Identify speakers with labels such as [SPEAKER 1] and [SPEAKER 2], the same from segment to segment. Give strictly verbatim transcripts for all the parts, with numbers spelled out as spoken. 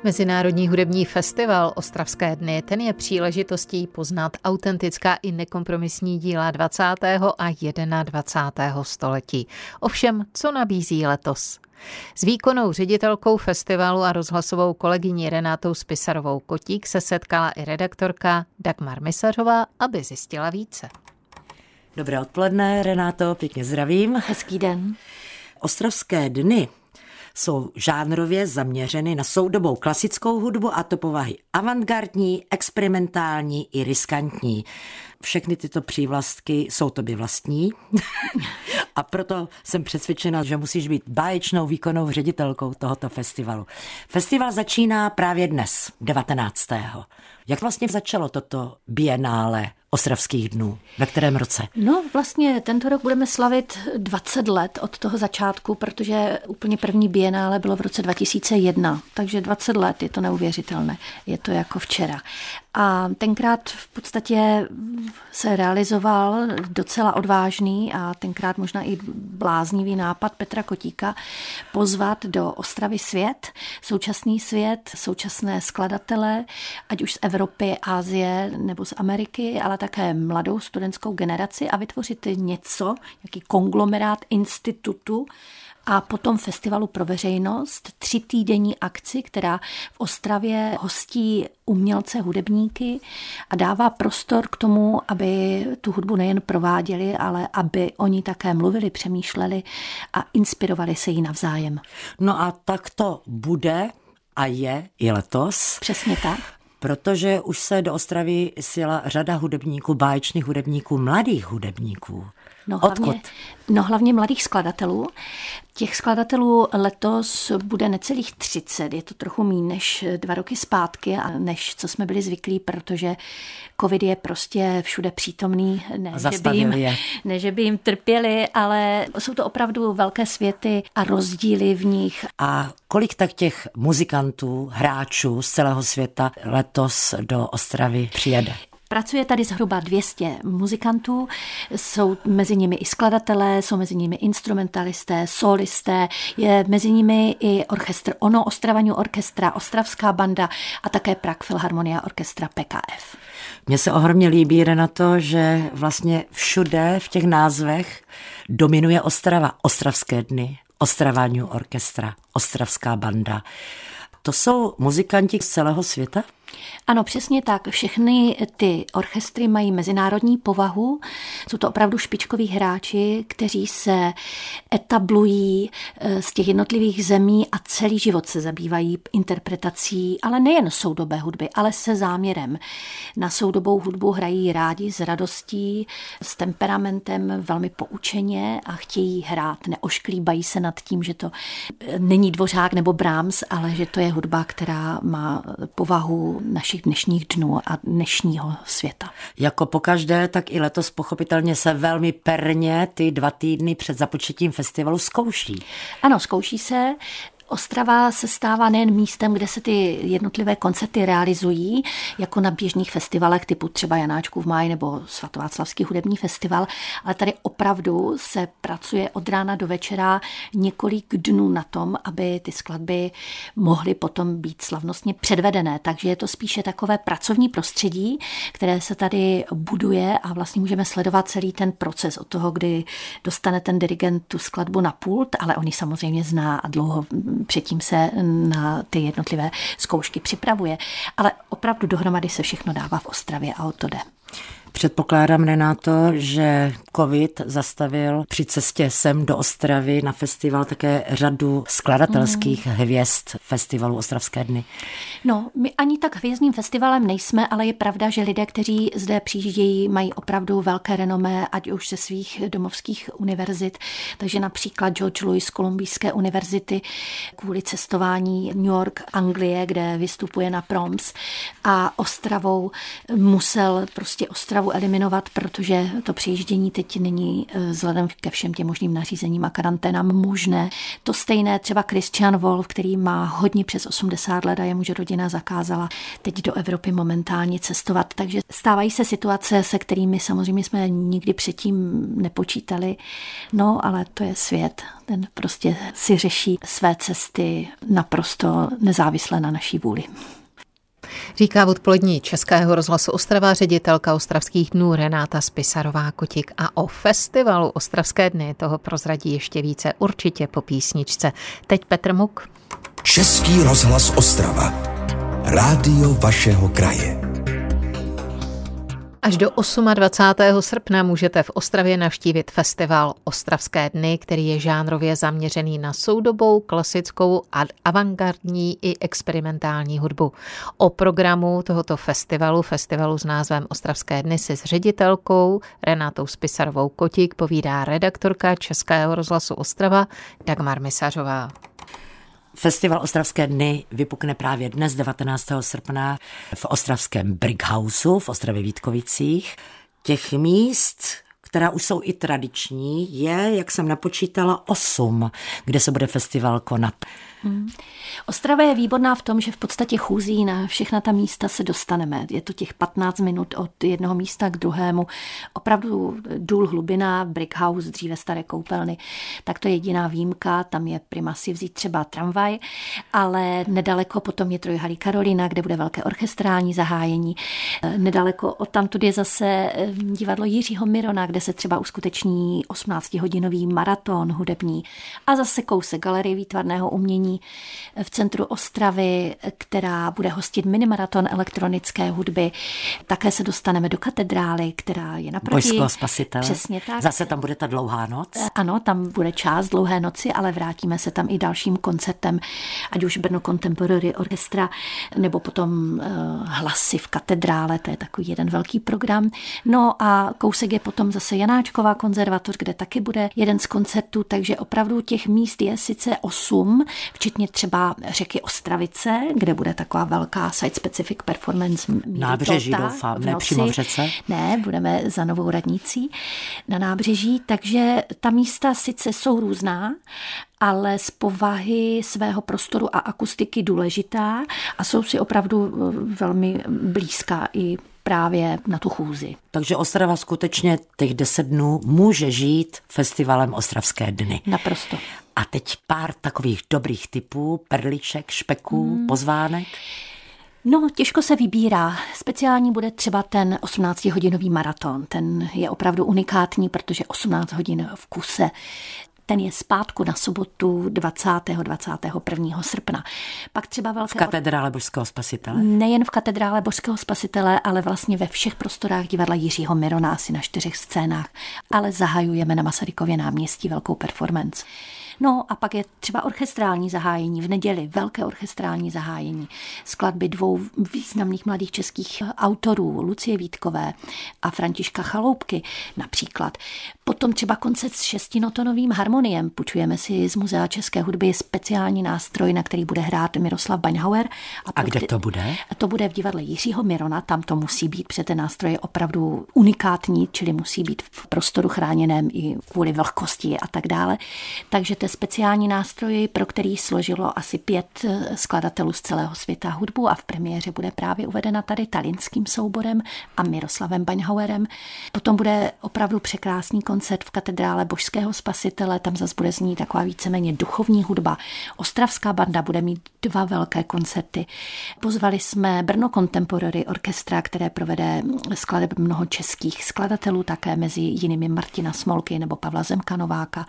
[SPEAKER 1] Mezinárodní hudební festival Ostravské dny, ten je příležitostí poznat autentická i nekompromisní díla dvacátého a jednadvacátého století. Ovšem, co nabízí letos? S výkonnou ředitelkou festivalu a rozhlasovou kolegyní Renátou Spisarovou-Kotík se setkala i redaktorka Dagmar Misařová, aby zjistila více.
[SPEAKER 2] Dobré odpoledne, Renáto, pěkně zdravím.
[SPEAKER 3] Hezký den.
[SPEAKER 2] Ostravské dny jsou žánrově zaměřeny na soudobou klasickou hudbu, a to povahy avantgardní, experimentální i riskantní. Všechny tyto přívlastky jsou tobě vlastní a proto jsem přesvědčena, že musíš být báječnou výkonnou ředitelkou tohoto festivalu. Festival začíná právě dnes, devatenáctého Jak vlastně začalo toto bienále Ostravských dnů? Ve kterém roce?
[SPEAKER 3] No vlastně tento rok budeme slavit dvacet let od toho začátku, protože úplně první bienále bylo v roce dva tisíce jedna, takže dvacet let, je to neuvěřitelné, je to jako včera. A tenkrát v podstatě se realizoval docela odvážný a tenkrát možná i bláznivý nápad Petra Kotíka pozvat do Ostravy svět, současný svět, současné skladatele, ať už z Evropy, Asie nebo z Ameriky, ale také mladou studentskou generaci a vytvořit něco, jaký konglomerát institutu a potom festivalu pro veřejnost, tři týdenní akci, která v Ostravě hostí umělce, hudebníky a dává prostor k tomu, aby tu hudbu nejen prováděli, ale aby oni také mluvili, přemýšleli a inspirovali se jí navzájem.
[SPEAKER 2] No a tak to bude a je i letos.
[SPEAKER 3] Přesně tak.
[SPEAKER 2] Protože už se do Ostravy sjela řada hudebníků, báječných hudebníků, mladých hudebníků.
[SPEAKER 3] No hlavně, no hlavně mladých skladatelů. Těch skladatelů letos bude necelých třicet, je to trochu méně než dva roky zpátky a než co jsme byli zvyklí, protože covid je prostě všude přítomný, ne, že by, jim, ne že by jim trpěli, ale jsou to opravdu velké světy a rozdíly v nich.
[SPEAKER 2] A kolik tak těch muzikantů, hráčů z celého světa letos do Ostravy přijede?
[SPEAKER 3] Pracuje tady zhruba dvě stě muzikantů, jsou mezi nimi i skladatelé, jsou mezi nimi instrumentalisté, solisté, je mezi nimi i orchestr Ono, Ostrava Orchestra, Ostravská banda a také Prague Philharmonia Orchestra P K F.
[SPEAKER 2] Mně se ohromně líbí, Renato, že vlastně všude v těch názvech dominuje Ostrava, Ostravské dny, Ostrava Orchestra, Ostravská banda. To jsou muzikanti z celého světa?
[SPEAKER 3] Ano, přesně tak. Všechny ty orchestry mají mezinárodní povahu. Jsou to opravdu špičkoví hráči, kteří se etablují z těch jednotlivých zemí a celý život se zabývají interpretací, ale nejen soudobé hudby, ale se záměrem. Na soudobou hudbu hrají rádi s radostí, s temperamentem, velmi poučeně a chtějí hrát. Neošklíbají se nad tím, že to není Dvořák nebo Brahms, ale že to je hudba, která má povahu našich dnešních dnů a dnešního světa.
[SPEAKER 2] Jako pokaždé, tak i letos pochopitelně se velmi perně ty dva týdny před započetím festivalu zkouší.
[SPEAKER 3] Ano, zkouší se. Ostrava se stává nejen místem, kde se ty jednotlivé koncerty realizují, jako na běžných festivalech typu třeba Janáčkův máj nebo Svatováclavský hudební festival, ale tady opravdu se pracuje od rána do večera několik dnů na tom, aby ty skladby mohly potom být slavnostně předvedené. Takže je to spíše takové pracovní prostředí, které se tady buduje a vlastně můžeme sledovat celý ten proces od toho, kdy dostane ten dirigent tu skladbu na pult, ale on ji samozřejmě zná a dlouho předtím se na ty jednotlivé zkoušky připravuje. Ale opravdu dohromady se všechno dává v Ostravě a o to jde.
[SPEAKER 2] Předpokládám, Renáto, že covid zastavil při cestě sem do Ostravy na festival také řadu skladatelských mm. hvězd festivalu Ostravské dny.
[SPEAKER 3] No, my ani tak hvězdným festivalem nejsme, ale je pravda, že lidé, kteří zde přijíždějí, mají opravdu velké renomé, ať už ze svých domovských univerzit. Takže například George Louis z Kolumbijské univerzity kvůli cestování New York, Anglie, kde vystupuje na Proms a Ostravou musel prostě Ostravu Ostravu eliminovat, protože to přijíždění teď není vzhledem ke všem těm možným nařízením a karanténám možné. To stejné třeba Christian Wolf, který má hodně přes osmdesát let a jemuže rodina zakázala teď do Evropy momentálně cestovat. Takže stávají se situace, se kterými samozřejmě jsme nikdy předtím nepočítali. No, ale to je svět. Ten prostě si řeší své cesty naprosto nezávisle na naší vůli.
[SPEAKER 1] Říká v odpolední Českého rozhlasu Ostrava ředitelka Ostravských dnů Renáta Spisarová-Kotik a o festivalu Ostravské dny toho prozradí ještě více určitě po písničce. Teď Petr Muk.
[SPEAKER 4] Český rozhlas Ostrava. Rádio vašeho kraje.
[SPEAKER 1] Až do dvacátého osmého srpna můžete v Ostravě navštívit festival Ostravské dny, který je žánrově zaměřený na soudobou, klasickou a avantgardní i experimentální hudbu. O programu tohoto festivalu, festivalu s názvem Ostravské dny, si s ředitelkou Renátou Spisarovou-Kotik povídá redaktorka Českého rozhlasu Ostrava Dagmar Misařová.
[SPEAKER 2] Festival Ostravské dny vypukne právě dnes, devatenáctého srpna, v ostravském Brickhouseu v Ostravě Vítkovicích. Těch míst, která už jsou i tradiční, je, jak jsem napočítala, osm, kde se bude festival konat.
[SPEAKER 3] Hmm. Ostrava je výborná v tom, že v podstatě chůzí na všechna ta místa se dostaneme. Je to těch patnáct minut od jednoho místa k druhému. Opravdu Důl Hlubina, Brickhouse, dříve staré koupelny, tak to je jediná výjimka. Tam je prima si vzít třeba tramvaj, ale nedaleko potom je Trojhalí Karolina, kde bude velké orchestrální zahájení. Nedaleko odtamtud je zase divadlo Jiřího Mirona, kde se třeba uskuteční osmnáctihodinový maraton hudební a zase kousek Galerie výtvarného umění v centru Ostravy, která bude hostit minimaraton elektronické hudby. Také se dostaneme do katedrály, která je naproti.
[SPEAKER 2] Božského spasitele.
[SPEAKER 3] Přesně tak.
[SPEAKER 2] Zase tam bude ta dlouhá noc.
[SPEAKER 3] Ano, tam bude část dlouhé noci, ale vrátíme se tam i dalším koncertem, ať už Brno Contemporary Orchestra, nebo potom uh, hlasy v katedrále, to je takový jeden velký program. No a kousek je potom zase Janáčková konzervatoř, kde taky bude jeden z koncertů, takže opravdu těch míst je sice osm, včetně třeba řeky Ostravice, kde bude taková velká site-specific performance.
[SPEAKER 2] Nábřeží, doufám, ne přímo v řece?
[SPEAKER 3] Ne, budeme za Novou radnicí na nábřeží, takže ta místa sice jsou různá, ale z povahy svého prostoru a akustiky důležitá a jsou si opravdu velmi blízká i právě na tu chůzi.
[SPEAKER 2] Takže Ostrava skutečně těch deset dnů může žít festivalem Ostravské dny.
[SPEAKER 3] Naprosto.
[SPEAKER 2] A teď pár takových dobrých typů, perliček, špeků, hmm. pozvánek.
[SPEAKER 3] No, těžko se vybírá. Speciální bude třeba ten osmnáctihodinový maraton. Ten je opravdu unikátní, protože osmnáct hodin v kuse. Ten je zpátku na sobotu dvacátého dvacátého prvního srpna. Pak třeba velké...
[SPEAKER 2] V katedrále Božského spasitele?
[SPEAKER 3] Nejen v katedrále Božského spasitele, ale vlastně ve všech prostorách divadla Jiřího Mirona, asi na čtyřech scénách. Ale zahajujeme na Masarykově náměstí velkou performance. No a pak je třeba orchestrální zahájení v neděli, velké orchestrální zahájení. Skladby dvou významných mladých českých autorů, Lucie Vítkové a Františka Chaloupky například. Potom třeba koncert s šestinotonovým harmoniem. Půjčujeme si z Muzea české hudby speciální nástroj, na který bude hrát Miroslav Baňhauer.
[SPEAKER 2] A, a kde to bude?
[SPEAKER 3] To bude v divadle Jiřího Mirona, tam to musí být, protože ten nástroj je opravdu unikátní, čili musí být v prostoru chráněném i kvůli vlhkosti a tak dále. Takže to je speciální nástroj, pro který složilo asi pět skladatelů z celého světa hudbu a v premiéře bude právě uvedena tady Talinským souborem a Miroslavem Baňhauerem. Potom bude opravdu překrásný koncert v katedrále Božského spasitele, tam zase bude znít taková víceméně duchovní hudba. Ostravská banda bude mít dva velké koncerty. Pozvali jsme Brno Contemporary Orchestra, které provede skladeb mnoho českých skladatelů, také mezi jinými Martina Smolky nebo Pavla Zemka Nováka.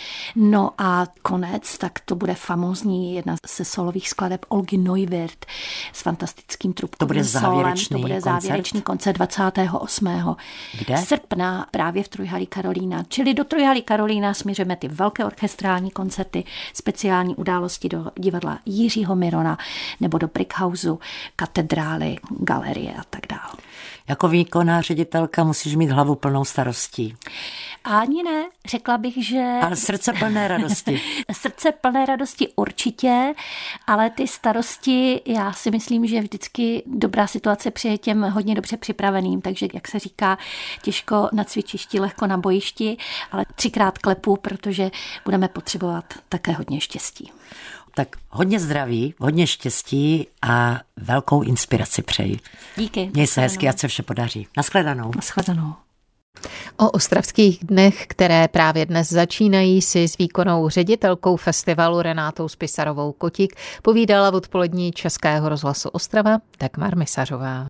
[SPEAKER 3] No a konec, tak to bude famózní jedna ze solových skladeb Olgy Neuwirth s fantastickým trubkovým
[SPEAKER 2] To bude závěrečný
[SPEAKER 3] solem. To bude
[SPEAKER 2] koncert?
[SPEAKER 3] závěrečný koncert dvacátého osmého
[SPEAKER 2] Kde?
[SPEAKER 3] srpna právě v Trojhalí Karolína. Čili do Trojhalí Karolína směřujeme ty velké orchestrální koncerty, speciální události do divadla Jiřího Mirona nebo do Brickhouseu, katedrály, galerie a tak dále.
[SPEAKER 2] Jako výkonná ředitelka musíš mít hlavu plnou starostí.
[SPEAKER 3] Ani ne, řekla bych, že...
[SPEAKER 2] Ale srdce plné radosti.
[SPEAKER 3] Srdce plné radosti určitě, ale ty starosti, já si myslím, že vždycky dobrá situace přeje těm hodně dobře připraveným, takže jak se říká, těžko na cvičišti, lehko na bojišti, ale třikrát klepu, protože budeme potřebovat také hodně štěstí.
[SPEAKER 2] Tak hodně zdraví, hodně štěstí a velkou inspiraci přeji.
[SPEAKER 3] Díky.
[SPEAKER 2] Měj se hezky, ať se vše podaří. Naschledanou.
[SPEAKER 3] Naschledanou.
[SPEAKER 1] O ostravských dnech, které právě dnes začínají, si s výkonnou ředitelkou festivalu Renátou Spisarovou Kotík povídala v odpolední Českého rozhlasu Ostrava Dagmar Misařová.